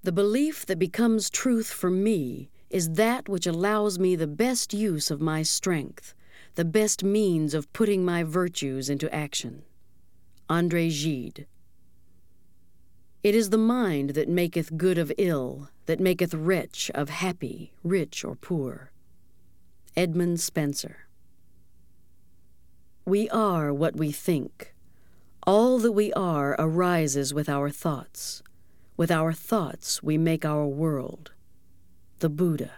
The belief that becomes truth for me is that which allows me the best use of my strength, the best means of putting my virtues into action. André Gide. It is the mind that maketh good of ill, that maketh wretch of happy, rich or poor. Edmund Spenser. We are what we think. All that we are arises with our thoughts. With our thoughts we make our world. The Buddha.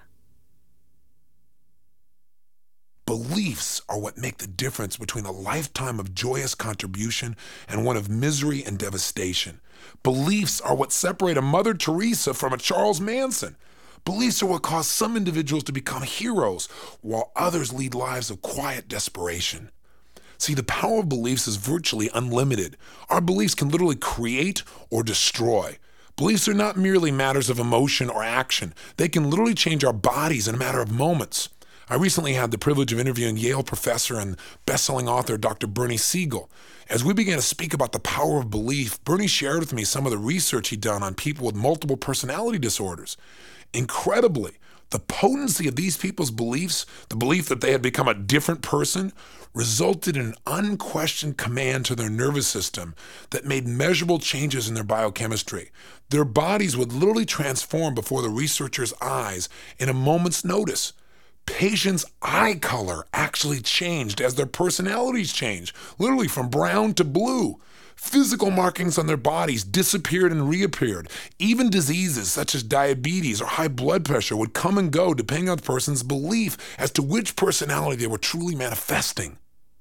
Beliefs are what make the difference between a lifetime of joyous contribution and one of misery and devastation. Beliefs are what separate a Mother Teresa from a Charles Manson. Beliefs are what cause some individuals to become heroes, while others lead lives of quiet desperation. See, the power of beliefs is virtually unlimited. Our beliefs can literally create or destroy. Beliefs are not merely matters of emotion or action. They can literally change our bodies in a matter of moments. I recently had the privilege of interviewing Yale professor and best-selling author Dr. Bernie Siegel. As we began to speak about the power of belief, Bernie shared with me some of the research he'd done on people with multiple personality disorders. Incredibly, the potency of these people's beliefs, the belief that they had become a different person, resulted in an unquestioned command to their nervous system that made measurable changes in their biochemistry. Their bodies would literally transform before the researchers' eyes in a moment's notice. Patients' eye color actually changed as their personalities changed, literally from brown to blue. Physical markings on their bodies disappeared and reappeared. Even diseases such as diabetes or high blood pressure would come and go depending on the person's belief as to which personality they were truly manifesting.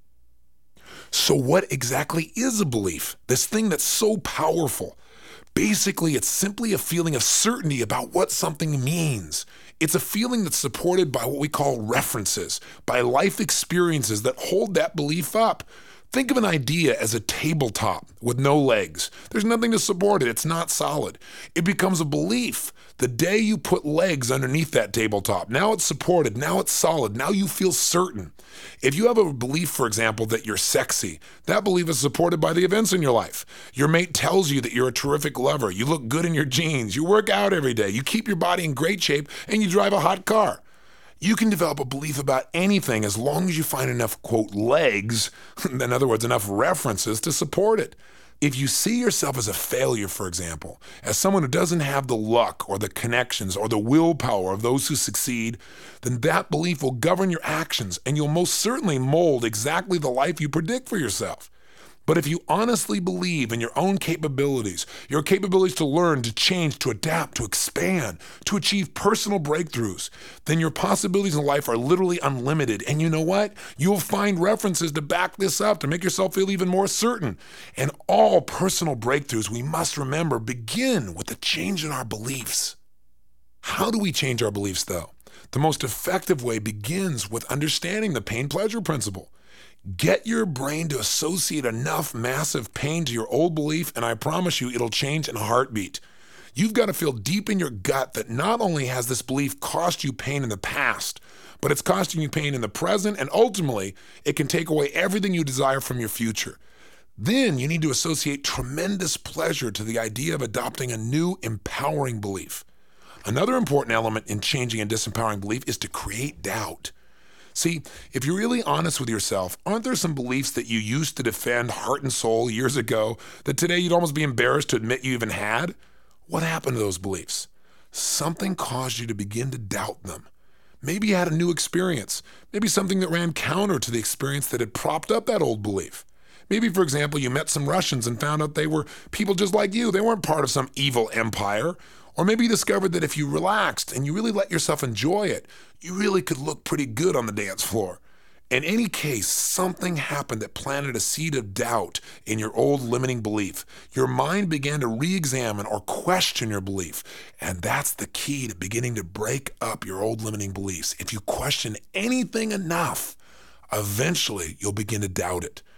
So what exactly is a belief? This thing that's so powerful. Basically, it's simply a feeling of certainty about what something means. It's a feeling that's supported by what we call references, by life experiences that hold that belief up. Think of an idea as a tabletop with no legs. There's nothing to support it. It's not solid. It becomes a belief the day you put legs underneath that tabletop. Now it's supported. Now it's solid. Now you feel certain. If you have a belief, for example, that you're sexy, that belief is supported by the events in your life. Your mate tells you that you're a terrific lover. You look good in your jeans. You work out every day. You keep your body in great shape, and you drive a hot car. You can develop a belief about anything as long as you find enough, quote, legs, in other words, enough references to support it. If you see yourself as a failure, for example, as someone who doesn't have the luck or the connections or the willpower of those who succeed, then that belief will govern your actions and you'll most certainly mold exactly the life you predict for yourself. But if you honestly believe in your own capabilities, your capabilities to learn, to change, to adapt, to expand, to achieve personal breakthroughs, then your possibilities in life are literally unlimited. And you know what? You'll find references to back this up, to make yourself feel even more certain. And all personal breakthroughs, we must remember, begin with a change in our beliefs. How do we change our beliefs, though? The most effective way begins with understanding the pain-pleasure principle. Get your brain to associate enough massive pain to your old belief, and I promise you it'll change in a heartbeat. You've got to feel deep in your gut that not only has this belief cost you pain in the past, but it's costing you pain in the present, and ultimately, it can take away everything you desire from your future. Then you need to associate tremendous pleasure to the idea of adopting a new, empowering belief. Another important element in changing a disempowering belief is to create doubt. See, if you're really honest with yourself, aren't there some beliefs that you used to defend heart and soul years ago that today you'd almost be embarrassed to admit you even had? What happened to those beliefs? Something caused you to begin to doubt them. Maybe you had a new experience. Maybe something that ran counter to the experience that had propped up that old belief. Maybe, for example, you met some Russians and found out they were people just like you. They weren't part of some evil empire. Or maybe you discovered that if you relaxed and you really let yourself enjoy it, you really could look pretty good on the dance floor. In any case, something happened that planted a seed of doubt in your old limiting belief. Your mind began to re-examine or question your belief. And that's the key to beginning to break up your old limiting beliefs. If you question anything enough, eventually you'll begin to doubt it.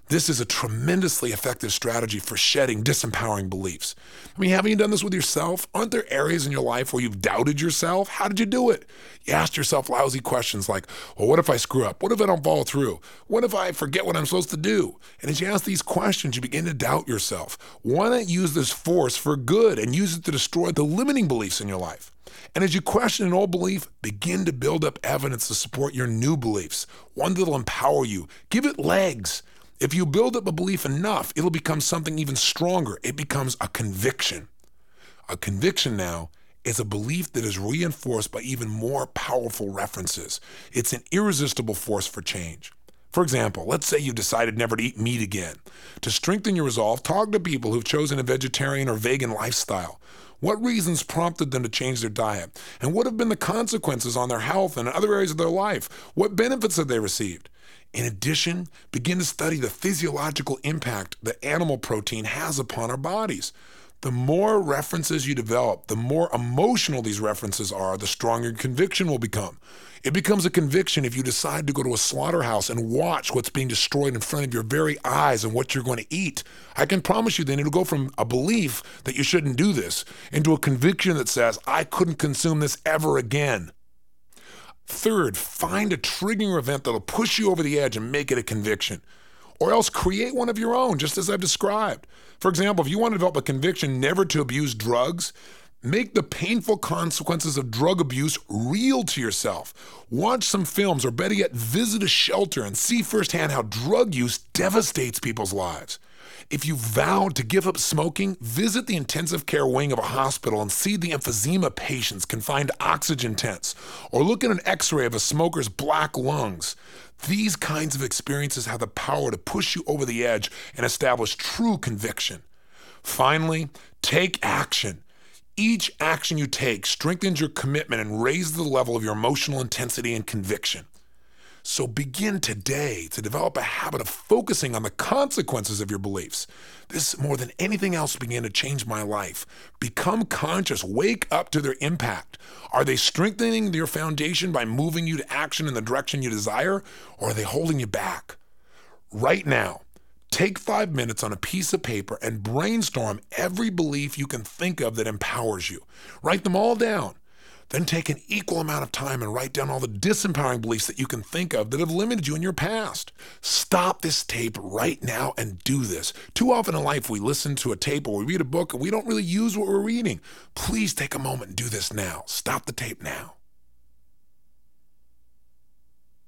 This is a tremendously effective strategy for shedding disempowering beliefs. I mean, haven't you done this with yourself? Aren't there areas in your life where you've doubted yourself? How did you do it? You asked yourself lousy questions like, well, what if I screw up? What if I don't follow through? What if I forget what I'm supposed to do? And as you ask these questions, you begin to doubt yourself. Why not use this force for good and use it to destroy the limiting beliefs in your life? And as you question an old belief, begin to build up evidence to support your new beliefs, one that'll empower you. Give it legs. If you build up a belief enough, it'll become something even stronger. It becomes a conviction. A conviction now is a belief that is reinforced by even more powerful references. It's an irresistible force for change. For example, let's say you've decided never to eat meat again. To strengthen your resolve, talk to people who've chosen a vegetarian or vegan lifestyle. What reasons prompted them to change their diet? And what have been the consequences on their health and other areas of their life? What benefits have they received? In addition, begin to study the physiological impact that animal protein has upon our bodies. The more references you develop, the more emotional these references are, the stronger your conviction will become. It becomes a conviction if you decide to go to a slaughterhouse and watch what's being destroyed in front of your very eyes and what you're going to eat. I can promise you then it'll go from a belief that you shouldn't do this into a conviction that says, I couldn't consume this ever again. Third, find a triggering event that'll push you over the edge and make it a conviction. Or else create one of your own, just as I've described. For example, if you want to develop a conviction never to abuse drugs, make the painful consequences of drug abuse real to yourself. Watch some films, or better yet, visit a shelter and see firsthand how drug use devastates people's lives. If you vowed to give up smoking, visit the intensive care wing of a hospital and see the emphysema patients confined to oxygen tents, or look at an x-ray of a smoker's black lungs. These kinds of experiences have the power to push you over the edge and establish true conviction. Finally, take action. Each action you take strengthens your commitment and raises the level of your emotional intensity and conviction. So begin today to develop a habit of focusing on the consequences of your beliefs. This, more than anything else, began to change my life. Become conscious. Wake up to their impact. Are they strengthening your foundation by moving you to action in the direction you desire, or are they holding you back? Right now, take 5 minutes on a piece of paper and brainstorm every belief you can think of that empowers you. Write them all down. Then take an equal amount of time and write down all the disempowering beliefs that you can think of that have limited you in your past. Stop this tape right now and do this. Too often in life we listen to a tape or we read a book and we don't really use what we're reading. Please take a moment and do this now. Stop the tape now.